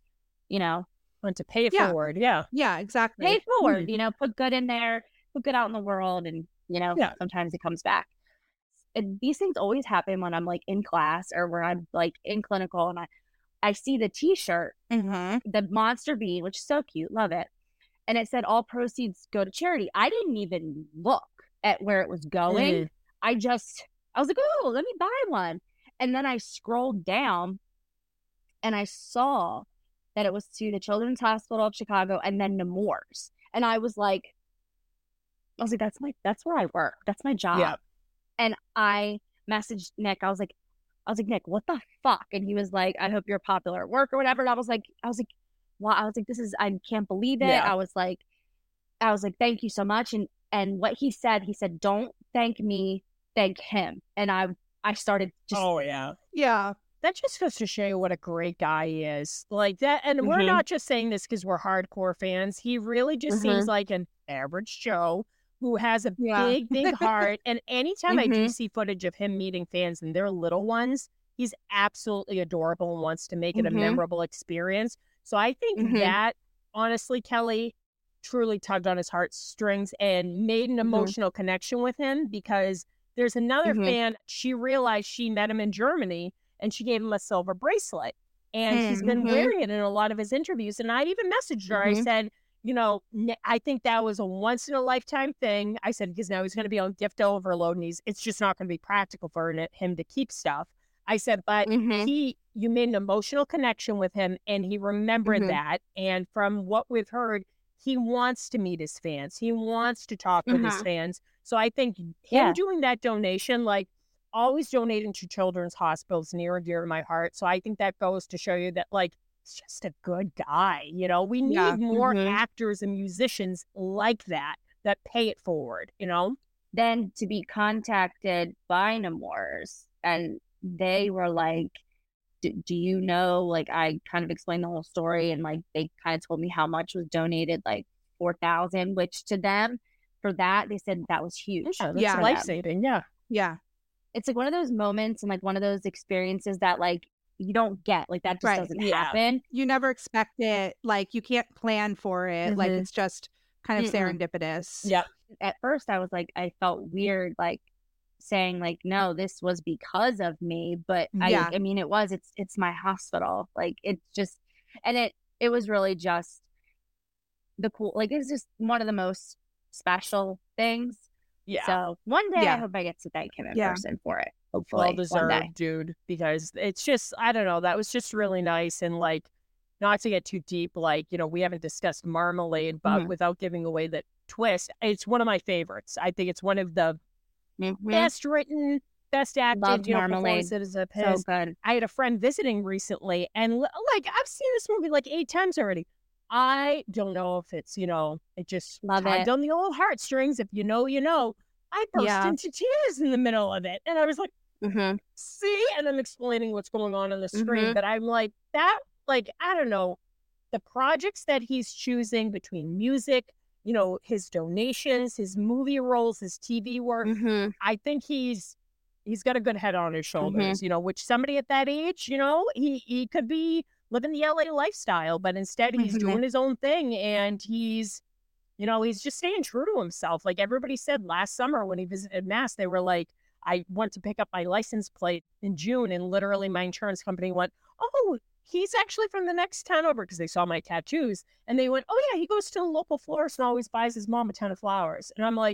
Want to pay it Yeah. forward. Yeah. Yeah, exactly. pay it forward, put good in there, put good out in the world. And, Yeah. sometimes it comes back. And these things always happen when I'm like in class or where I'm like in clinical and I see the t-shirt, Mhm. the monster bean, which is so cute. Love it. And it said all proceeds go to charity. I didn't even look at where it was going. Mhm. I was like, oh, let me buy one. And then I scrolled down and I saw that it was to the Children's Hospital of Chicago and then Nemours. And I was like, that's where I work. That's my job. Yeah. And I messaged Nick. I was like, Nick, what the fuck? And he was like, I hope you're popular at work or whatever. And I was like, wow. I was like, I can't believe it. Yeah. I was like, thank you so much. And what he said, don't thank me, thank him. And I started just, Oh, yeah. Yeah. That just goes to show you what a great guy he is. Like that. And we're Mhm. not just saying this because we're hardcore fans. He really just seems Mhm. like an average Joe who has a Yeah. big, big heart. And anytime I do Mhm. see footage of him meeting fans and their little ones, he's absolutely adorable and wants to make it a Mhm. memorable experience. So I think Mhm. that, honestly, Kelly truly tugged on his heartstrings and made an Mhm. emotional connection with him because there's another Mhm. fan. She realized she met him in Germany and she gave him a silver bracelet. And he's been Mhm. wearing it in a lot of his interviews. And I even messaged her. I Mhm. said, I think that was a once in a lifetime thing. I said, because now he's going to be on gift overload and it's just not going to be practical for him to keep stuff. I said, but Mhm. you made an emotional connection with him and he remembered Mhm. that. And from what we've heard, he wants to meet his fans. He wants to talk with his Mhm. fans. So I think him Yeah. doing that donation, like always donating to children's hospitals, near and dear to my heart. So I think that goes to show you that, like, he's just a good guy. We need Yeah. more Mhm. actors and musicians like that pay it forward, Then to be contacted by Nemours and they were like, do you know, like I kind of explained the whole story and like they kind of told me how much was donated, like 4,000, which to them for that, they said that was huge. Yeah, that's Yeah. life-saving. Yeah. Yeah. It's like one of those moments and like one of those experiences that like you don't get, like that just Right. doesn't Yeah. happen. You never expect it. Like, you can't plan for it. Like, Mhm. it's just kind of Mm-mm. serendipitous. Yeah. At first I was like, I felt weird, like saying like, no, this was because of me. But Yeah. I mean, it's my hospital. Like it's just, and it was really just the cool, like it's just one of the most special things. Yeah. So one day Yeah. I hope I get to thank him in Yeah. person for it. Hopefully Well one day. deserved, dude, because it's just, I don't know, that was just really nice. And like, not to get too deep, like, we haven't discussed Marmalade, but Mhm. without giving away the twist, it's one of my favorites. I think it's one of the Mhm. best written, best acted, Loved Marmalade. performances of So his. good. I had a friend visiting recently, and like, I've seen this movie like 8 times already. I don't know if it's, it just Love tugged it. on the old heartstrings. If you know, you know. I burst Yeah. into tears in the middle of it. And I was like, Mm-hmm. see? And I'm explaining what's going on the screen. Mhm. But I'm like, that, like, I don't know, the projects that he's choosing between music, his donations, his movie roles, his TV work, Mm-hmm. I think he's got a good head on his shoulders, which somebody at that age, he could be living the LA lifestyle, but instead he's Mhm. doing his own thing and he's just staying true to himself. Like everybody said last summer when he visited Mass, they were like, I went to pick up my license plate in June and literally my insurance company went, oh, he's actually from the next town over because they saw my tattoos. And they went, oh yeah, he goes to the local florist and always buys his mom a ton of flowers. And I'm like,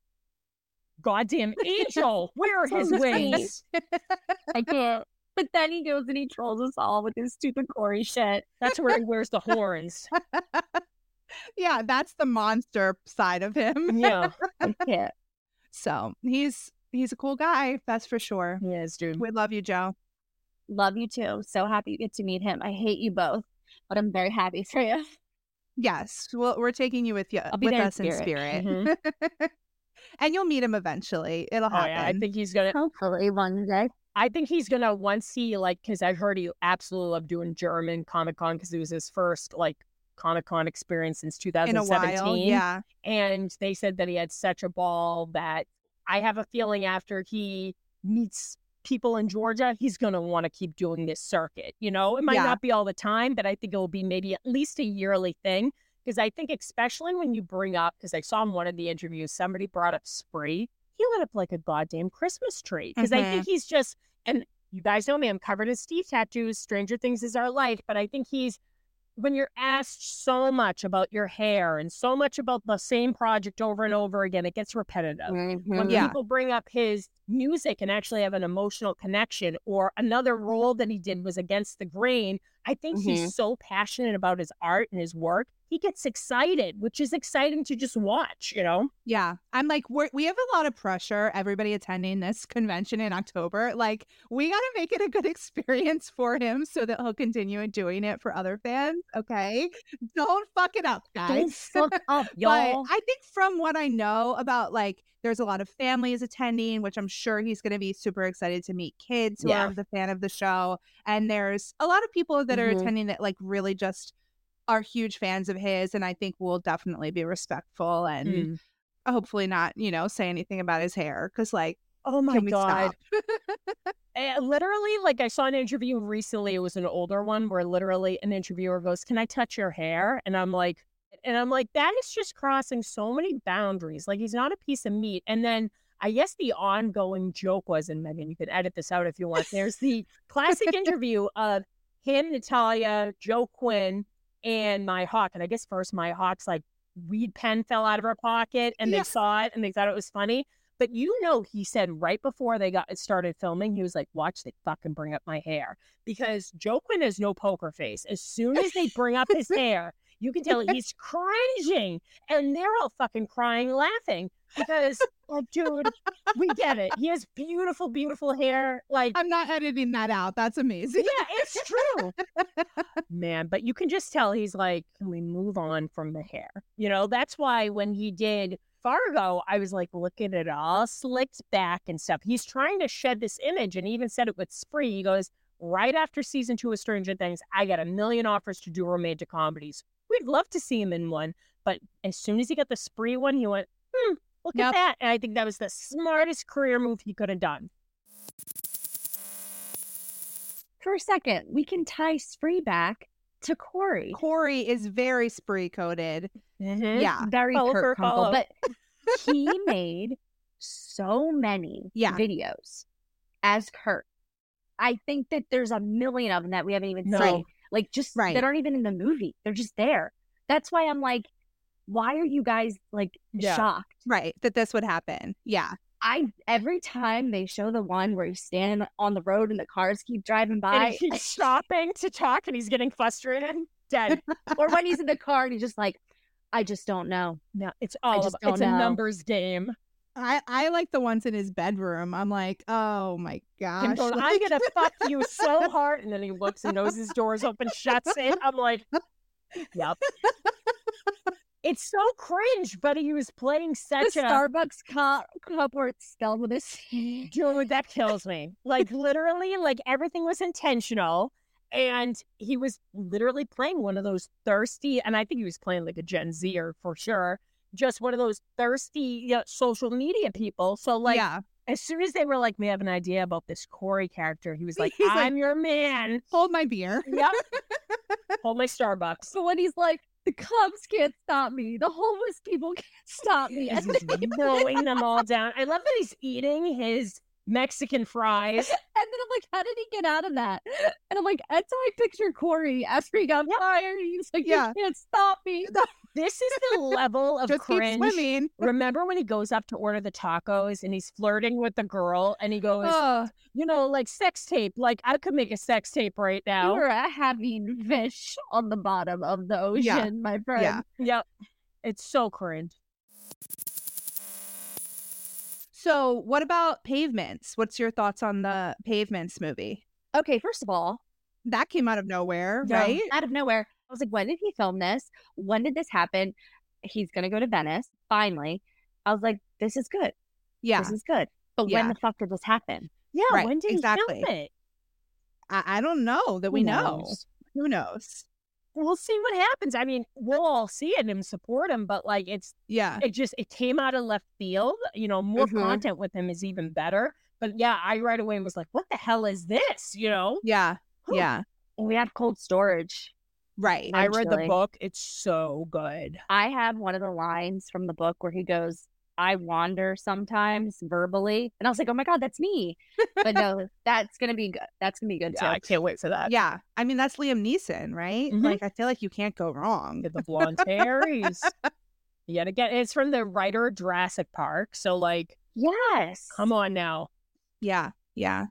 goddamn angel, where are his So wings? I can't. But then he goes and he trolls us all with his stupid Corey shit. That's where he wears the horns. Yeah, that's the monster side of him. Yeah, I can't. So he's a cool guy, that's for sure. he is, dude. We love you, Joe. Love you too. So happy you get to meet him. I hate you both, but I'm very happy for you. Yes, well, we're taking you with I'll be there in us in spirit. Mhm. And you'll meet him eventually. It'll Oh happen. yeah, I think he's gonna. Hopefully one day. I think he's gonna, once he because I've heard he absolutely loved doing German Comic-Con because it was his first Comic-Con experience since In a 2017. while, yeah. And they said that he had such a ball that I have a feeling after he meets people in Georgia, he's going to want to keep doing this circuit. It might Yeah. not be all the time, but I think it will be maybe at least a yearly thing. Because I think especially when you bring up, because I saw in one of the interviews, somebody brought up Spree. He lit up like a goddamn Christmas tree. Because I think he's just, and you guys know me, I'm covered in Steve tattoos. Stranger Things is our life. But I think when you're asked so much about your hair and so much about the same project over and over again, it gets repetitive. When people bring up his music and actually have an emotional connection, or another role that he did was Against the Grain, I think he's so passionate about his art and his work. He gets excited, which is exciting to just watch, Yeah. I'm like, we have a lot of pressure, everybody attending this convention in October. Like, we got to make it a good experience for him so that he'll continue doing it for other fans. Okay. Don't fuck it up, guys. Don't fuck up, y'all. But I think from what I know about, there's a lot of families attending, which I'm sure he's going to be super excited to meet kids who are the fan of the show. And there's a lot of people that are attending that really just are huge fans of his, and I think will definitely be respectful and hopefully not, say anything about his hair, because oh my can we God. stop? Literally, I saw an interview recently, it was an older one, where literally an interviewer goes, "Can I touch your hair?" And I'm like, that is just crossing so many boundaries. He's not a piece of meat. And then I guess the ongoing joke was, and Megan, you can edit this out if you want, there's the classic interview of him, Natalia, Joe Quinn, and Maya Hawke. And I guess first Maya Hawke's weed pen fell out of her pocket and they saw it and they thought it was funny. But he said right before they got started filming, he was like, "Watch they fucking bring up my hair." Because Joe Quinn has no poker face. As soon as they bring up his hair, you can tell he's cringing. And they're all fucking crying, laughing. Because, dude, we get it. He has beautiful, beautiful hair. I'm not editing that out. That's amazing. Yeah, it's true. Man, but you can just tell he's like, can we move on from the hair? That's why when he did Fargo, I was like, look at it all slicked back and stuff. He's trying to shed this image, and he even said it with Spree. He goes, right after season 2 of Stranger Things, I got 1 million offers to do romantic comedies. We'd love to see him in one. But as soon as he got the Spree one, he went, look at that. And I think that was the smartest career move he could have done. For a second, we can tie Spree back to Corey. Corey is very Spree coded. Yeah. Very Kurt Kunkel. But he made so many videos as Kurt. I think that there's 1 million of them that we haven't even seen. That aren't even in the movie. They're just there. That's why I'm like, why are you guys shocked? Right. That this would happen. Yeah. Every time they show the one where he's standing on the road and the cars keep driving by. And he's stopping to talk and he's getting frustrated. Dead. Or when he's in the car and he's just like, I just don't know. No, it's a numbers game. I like the ones in his bedroom. I'm like, oh my gosh. I'm gonna fuck you so hard. And then he looks and knows his door's open, shuts it. I'm like, yep. It's so cringe, but he was playing such a Starbucks cup where it's spelled with his dude, that kills me. Literally, everything was intentional. And he was literally playing one of those thirsty, and I think he was playing a Gen Zer for sure, just one of those thirsty social media people. So as soon as they were like, we have an idea about this Corey character, he was like, I'm your man. Hold my beer. Yep. Hold my Starbucks. So when he's like, the Cubs can't stop me, the homeless people can't stop me, and he's blowing them all down. I love that he's eating his Mexican fries. And then I'm like, how did he get out of that? And I'm like, that's how I picture Corey after he got fired. He's like, you can't stop me. This is the level of just cringe. Keep swimming. Remember when he goes up to order the tacos and he's flirting with the girl and he goes, sex tape. I could make a sex tape right now. You're having fish on the bottom of the ocean, my friend. Yep. It's so cringe. So what about Pavements? What's your thoughts on the Pavements movie? Okay, first of all, that came out of nowhere, right? Out of nowhere. I was like, when did he film this? When did this happen? He's going to go to Venice, finally. I was like, this is good. Yeah. This is good. But when the fuck did this happen? Yeah, Right, when did exactly. he film it? I don't know that we know. Who knows? We'll see what happens. I mean, we'll all see it and support him, but like it came out of left field. You know, more content with him is even better. But yeah, I right away was like, what the hell is this? You know? Yeah. Yeah. And we have Cold Storage. Right. I read the book. It's so good. I have one of the lines from the book where he goes, I wander sometimes verbally. And I was like, oh my God, that's me. But no, that's going to be good. That's going to be good too. I can't wait for that. Yeah. I mean, that's Liam Neeson, right? Like, I feel like you can't go wrong. The blonde hair. Yet again, it's from the writer of Jurassic Park. So like, yes. Come on now. Yeah. Yeah.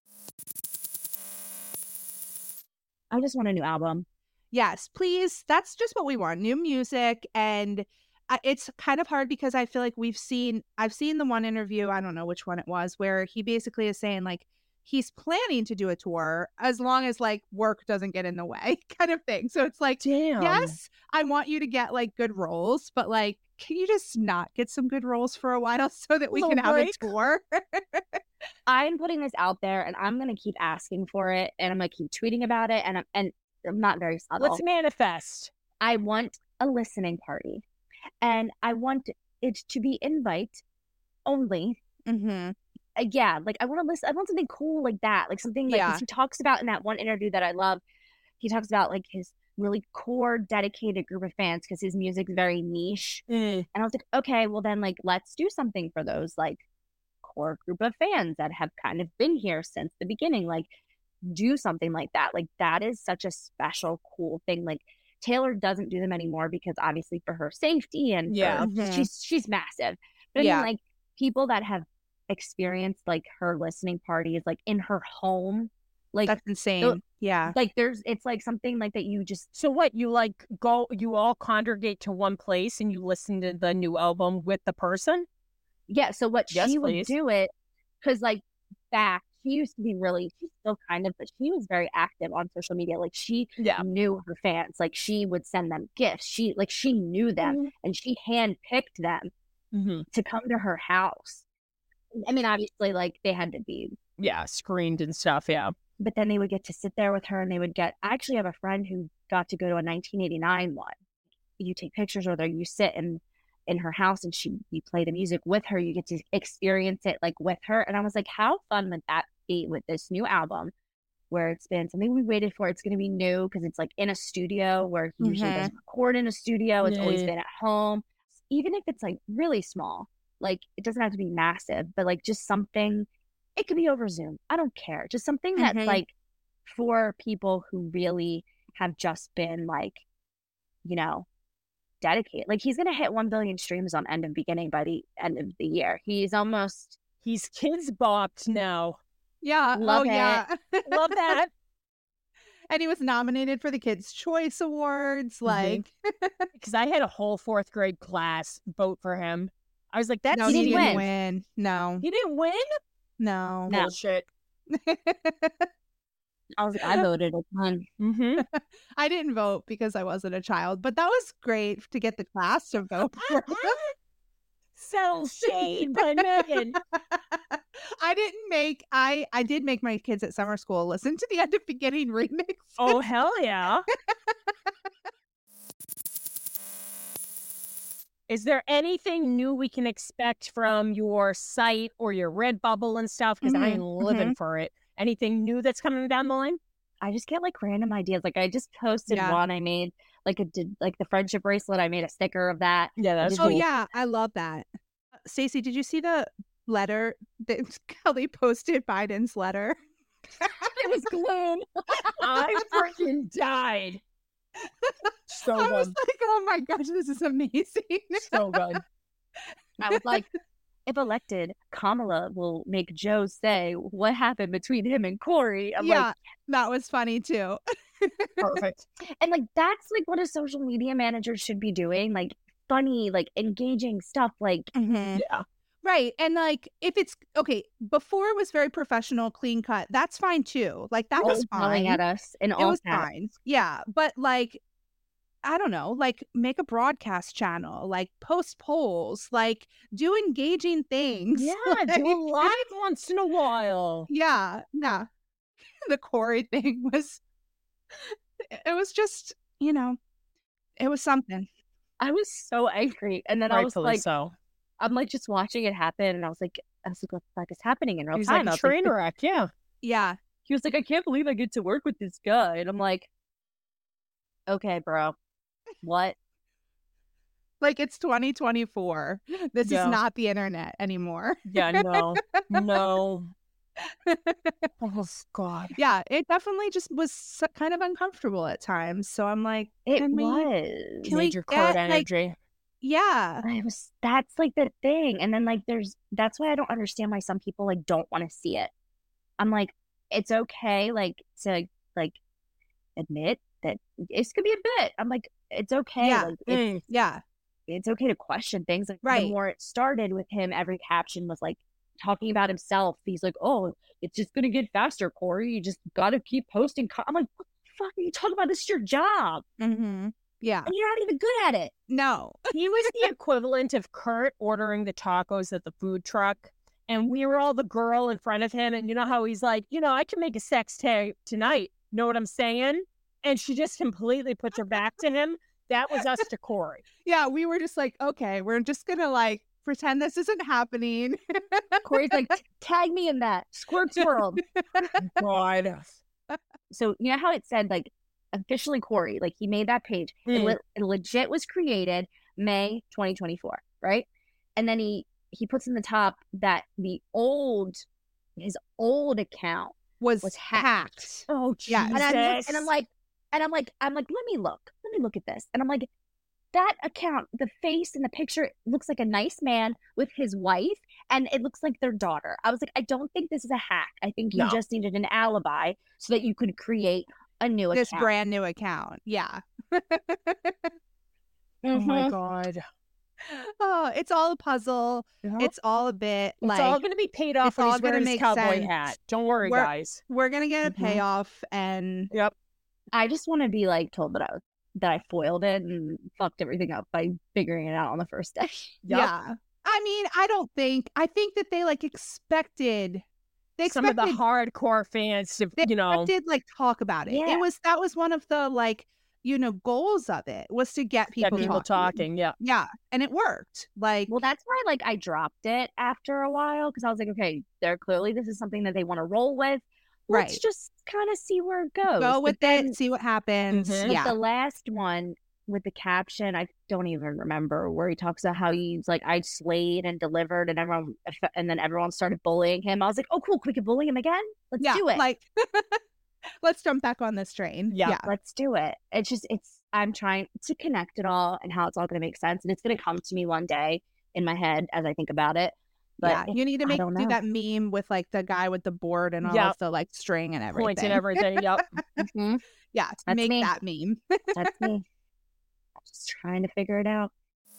I just want a new album. Yes, please. That's just what we want. New music. And it's kind of hard because I feel like I've seen the one interview, I don't know which one it was, where he basically is saying like he's planning to do a tour as long as like work doesn't get in the way kind of thing. So it's like, damn. Yes, I want you to get like good roles, but like, can you just not get some good roles for a while so that we can have a tour? I'm putting this out there and I'm going to keep asking for it and I'm going to keep tweeting about it and I'm not very subtle. Let's manifest. I want a listening party. And I want it to be invite only. Yeah, like I want to listen. I want something cool like that, like something like 'cause he talks about in that one interview that I love. He talks about like his really core, dedicated group of fans because his music's very niche. And I was like, okay, well then like let's do something for those like core group of fans that have kind of been here since the beginning. Like do something like that. Like that is such a special, cool thing. Like Taylor doesn't do them anymore because obviously for her safety and she's massive. But I mean, like people that have experienced like her listening parties, like in her home, like that's insane. Like it's like something like that. You just so what you like go? You all congregate to one place and you listen to the new album with the person. Yeah. So what she would do it because like back. She used to be she's still kind of, but she was very active on social media. Like she knew her fans. Like she would send them gifts. She knew them and she handpicked them to come to her house. I mean, obviously, like they had to be screened and stuff. Yeah. But then they would get to sit there with her and they would I actually have a friend who got to go to a 1989 one. You take pictures with her, you sit in her house and you play the music with her, you get to experience it like with her. And I was like, how fun would that be with this new album where it's been something we waited for? It's going to be new because it's like in a studio where he usually doesn't record in a studio. It's always been at home. Even if it's like really small, like it doesn't have to be massive, but like just something, it could be over Zoom. I don't care. Just something that's like for people who really have just been like, you know, dedicated. Like he's gonna hit 1 billion streams on End of Beginning by the end of the year. He's kids bopped now. Yeah. Love it. Love that. And he was nominated for the Kids' Choice Awards. Like because I had a whole 4th grade class vote for him. I was like, that's he didn't win. No. He didn't win? No. Bullshit. I was like, I voted a ton. I didn't vote because I wasn't a child, but that was great to get the class to vote for him. So shade by Megan. I did make my kids at summer school listen to the End of Beginning remix. Oh, hell yeah. Is there anything new we can expect from your site or your Redbubble and stuff? Because I am living for it. Anything new that's coming down the line? I just get like random ideas. Like I just posted one I made, like the friendship bracelet. I made a sticker of that. Yeah, that's cool. Yeah, I love that. Stacey, did you see the letter that Kelly posted? Biden's letter. It was gloom. I freaking died. So good. I was like, oh my gosh, this is amazing. So good. I was like, if elected, Kamala will make Joe say what happened between him and Corey. I'm like, that was funny too. Perfect. And like that's like what a social media manager should be doing, like funny, like engaging stuff, like yeah. Right. And like if it's okay, before it was very professional, clean cut, that's fine too. Like that was fine. At us and it was fine. Yeah. But like I don't know, like make a broadcast channel, like post polls, like do engaging things. Yeah, Like, do a live once in a while. yeah. The Corey thing was, it was just, it was something. I was so angry. And then I was Rightfully like, so. I'm like just watching it happen. And I was like, what the fuck is happening in real He's time? like I a was like, train wreck. Yeah. Yeah. he was like, I can't believe I get to work with this guy. And I'm like, okay, bro, what? Like it's 2024. This Yeah. is not the internet anymore. Yeah, no. No. Oh, God. Yeah, it definitely just was kind of uncomfortable at times. So I'm like, It can we was. Major Kurt get, like, energy. yeah. That's like the thing. And then like that's why I don't understand why some people like don't want to see it. I'm like, it's okay like to like admit that this could be a bit. I'm like, it's okay. Yeah. Like, Yeah. it's okay to question things. Like Right. the more it started with him, every caption was like talking about himself. He's like, oh, it's just gonna get faster, Corey. You just gotta keep posting. I'm like, what the fuck are you talking about? This is your job. Mm-hmm. Yeah. And you're not even good at it. No. He was the equivalent of Kurt ordering the tacos at the food truck. And we were all the girl in front of him. And you know how he's like, I can make a sex tape tonight. Know what I'm saying? And she just completely puts her back to him. That was us to Corey. Yeah, we were just like, okay, we're just gonna like pretend this isn't happening. Corey's like, tag me in that. Squirt's World. God. So you know how it said like officially Corey, like he made that page. It legit was created May 2024, right? And then he puts in the top that his old account was hacked. Oh, Jesus. Yeah, and I'm like, let me look at this. And I'm like, that account, the face in the picture looks like a nice man with his wife, and it looks like their daughter. I was like, I don't think this is a hack. I think you just needed an alibi so that you could create a new this account. brand new account. Yeah. Oh my God. Oh, it's all a puzzle. It's all a bit It's like all going to be paid off it's when all he's gonna wearing his make cowboy sense. hat. Don't worry, guys. we're gonna get a payoff, and Yep. I just want to be like told that I foiled it and fucked everything up by figuring it out on the first day. Yep. yeah. I mean, I think that they like expected. Some of the hardcore fans to, They expected like talk about it. Yeah. That was one of the like goals of it, was to get people talking. Yeah. Yeah, and it worked. Like, Well, that's why like I dropped it after a while because I was like, okay, this is something that they want to roll with. Let's Right. just kind of see where it goes. go But with then it, see what happens. Mhm. with Yeah. the last one with the caption, I don't even remember where he talks about how he's like, I slayed and delivered, and then everyone started bullying him. I was like, oh, cool, we can bully him again. Let's Yeah, do it. like let's jump back on this train. Yeah. Let's do it. I'm trying to connect it all and how it's all going to make sense, and it's going to come to me one day in my head as I think about it. But Yeah, you need to I don't do know. that meme with like the guy with the board and all Yeah. of the like string and everything. Points and everything. Yep. Mhm. Yeah, That's make me. that meme. That's me. I'm just trying to figure it out.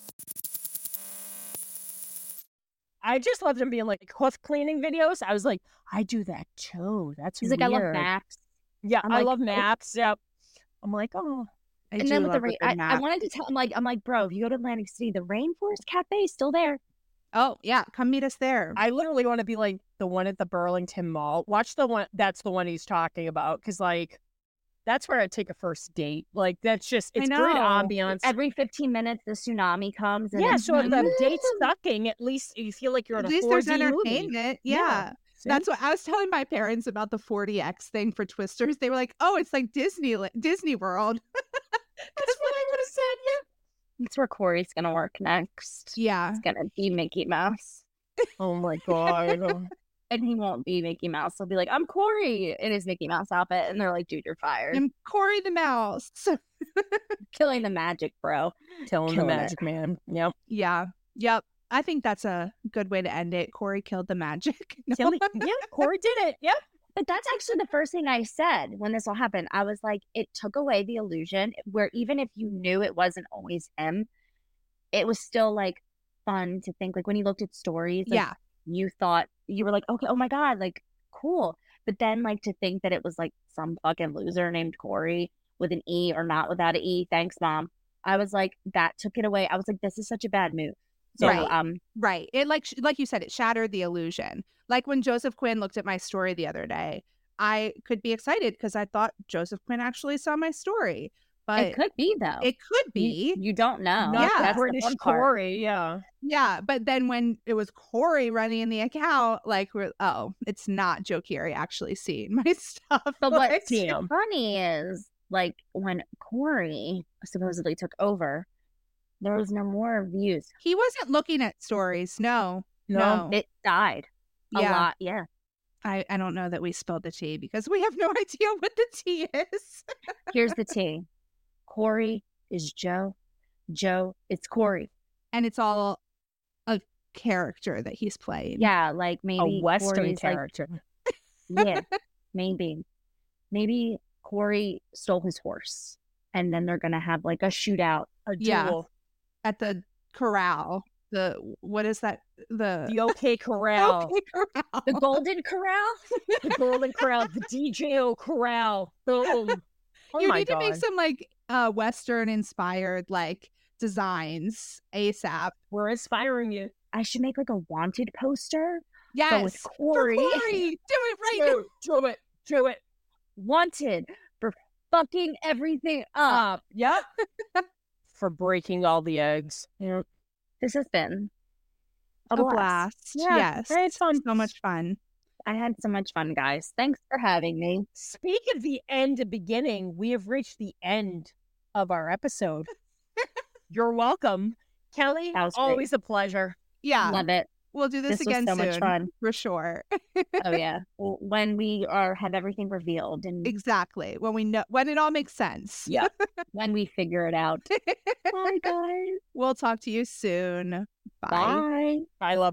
I just loved him being like hoof cleaning videos. I was like, I do that too. That's He's weird. like, I love maps. Yeah, I'm I like, love oh. maps. Yep. I'm like, oh, And then with the I wanted to tell him, like, I'm like, bro, if you go to Atlantic City, the Rainforest Cafe is still there. oh yeah, come meet us there. I literally want to be like the one at the Burlington Mall. Watch the one. That's the one he's talking about. Because like, that's where I'd take a first date. Like, that's just, it's great know. ambiance. Every 15 minutes, the tsunami comes. And Yeah, it's so if the like, date's sucking, at least you feel like you're in At a least there's 4D movie. entertainment. Yeah. See? That's what I was telling my parents about the 40X thing for Twisters. They were like, "Oh, it's like Disney World." That's what I would have said. Yeah. That's where Corey's going to work next. Yeah. It's going to be Mickey Mouse. Oh my God. And he won't be Mickey Mouse. He'll be like, I'm Corey in his Mickey Mouse outfit. And they're like, dude, you're fired. I'm Corey the Mouse. Killing the magic, bro. Killing the Killing it. magic man. Yep. Yeah. Yep. I think that's a good way to end it. Corey killed the magic. No. Yeah, Corey did it. Yep. But that's actually the first thing I said when this all happened. I was like, it took away the illusion where even if you knew it wasn't always him, it was still like fun to think, like when you looked at stories, like, Yeah. you thought, you were like, okay, oh my God, like cool. But then like to think that it was like some fucking loser named Corey with an E or not without an E. Thanks, Mom. I was like, that took it away. I was like, this is such a bad move. So, right. It like you said, it shattered the illusion. Like when Joseph Quinn looked at my story the other day, I could be excited because I thought Joseph Quinn actually saw my story. But it could be, though. It could be. You don't know. Not Yeah. the British Corey, yeah. Yeah, but then when it was Corey running the account, like, it's not Joe Keery actually seeing my stuff. But like, what's funny is, like, when Corey supposedly took over, there was no more views. He wasn't looking at stories. No. It died a lot. Yeah. I don't know that we spilled the tea because we have no idea what the tea is. Here's the tea. Corey is Joe. Joe, it's Corey. And it's all a character that he's playing. Yeah, like maybe a Western Corey's character. Yeah, maybe. Maybe Corey stole his horse and then they're going to have like a shootout. A duel. At the corral. What is that? The OK Corral. OK Corral. The Golden Corral? The Golden Corral. The DJO Corral. Boom. Oh you my need God. to make some like Western inspired like designs ASAP. We're inspiring you. I should make like a wanted poster. Yes. But with Corey. For Corey. Do it right now. Do it. Wanted for fucking everything up. Yep. For breaking all the eggs. Yeah. This has been a blast. Yeah, Yes. it's fun. So much fun. I had so much fun, guys. Thanks for having me. Speak of the end and beginning, we have reached the end of our episode. You're welcome. Kelly, always a pleasure. Yeah. Love it. We'll do this again was so soon. much fun. For sure. Oh, yeah. When we have everything revealed. And exactly. When it all makes sense. Yeah. When we figure it out. Bye, guys. We'll talk to you soon. Bye. Bye, love.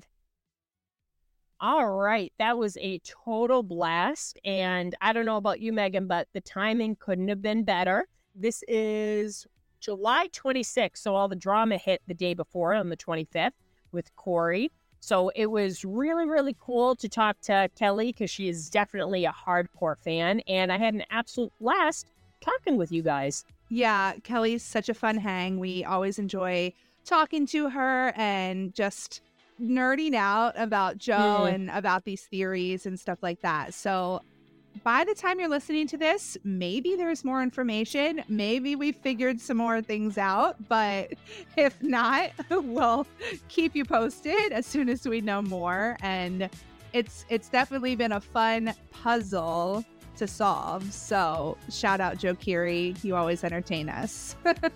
All right. That was a total blast. And I don't know about you, Megan, but the timing couldn't have been better. This is July 26th. So all the drama hit the day before on the 25th with Corey. So it was really, really cool to talk to Kelly because she is definitely a hardcore fan. And I had an absolute blast talking with you guys. Yeah, Kelly's such a fun hang. We always enjoy talking to her and just nerding out about Joe and about these theories and stuff like that. So by the time you're listening to this, maybe there's more information. Maybe we figured some more things out. But if not, we'll keep you posted as soon as we know more. And it's definitely been a fun puzzle to solve. So shout out Joe Keery. You always entertain us.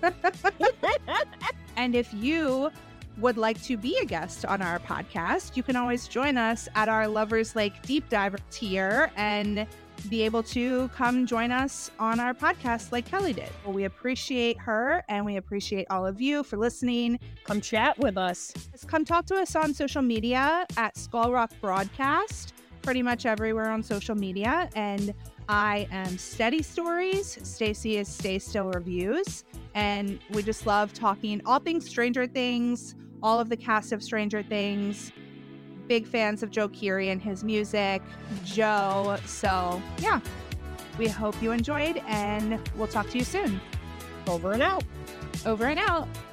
And if you would like to be a guest on our podcast, you can always join us at our Lovers Lake Deep Diver tier and be able to come join us on our podcast like Kelly did. Well, we appreciate her and we appreciate all of you for listening. Come chat with us. Come talk to us on social media at Skull Rock Broadcast, pretty much everywhere on social media. And I am Steady Stories. Stacy is Stay Still Reviews. And we just love talking all things Stranger Things, all of the cast of Stranger Things. Big fans of Joe Keery and his music, Joe. So yeah, we hope you enjoyed and we'll talk to you soon. Over and out. Over and out.